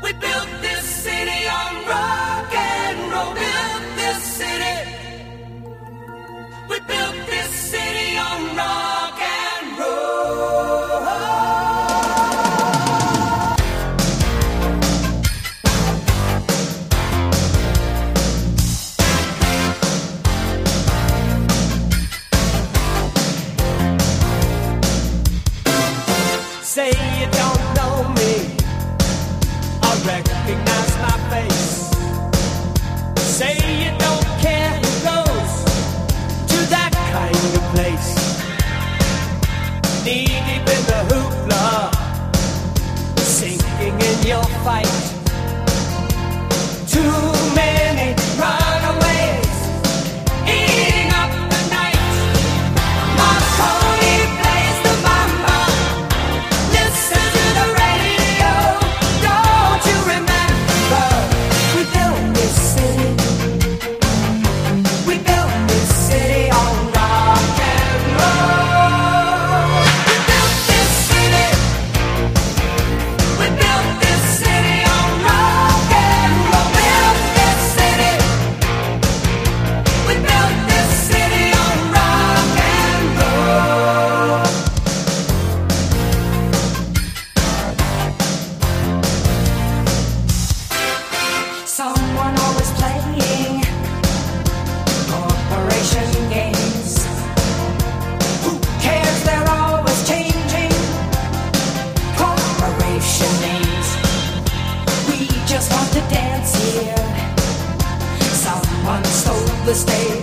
We built this city on rock and roll. Built this city. We built this city on rock and roll. Say you don't know me, I recognize my face. Say you don't care who goes to that kind of place. Knee deep in the hoopla, sinking in your fight. Too many runaways, eating up the night. Marconi plays the mambo. Listen to the radio. Don't you remember? We built this city. We built this city on rock and roll. We built this city. We built this city on rock and roll. Built this city. We built this city on rock and roll. Someone always playing corporation games. Who cares? They're always changing corporation names. We just want to dance here. Someone stole the stage.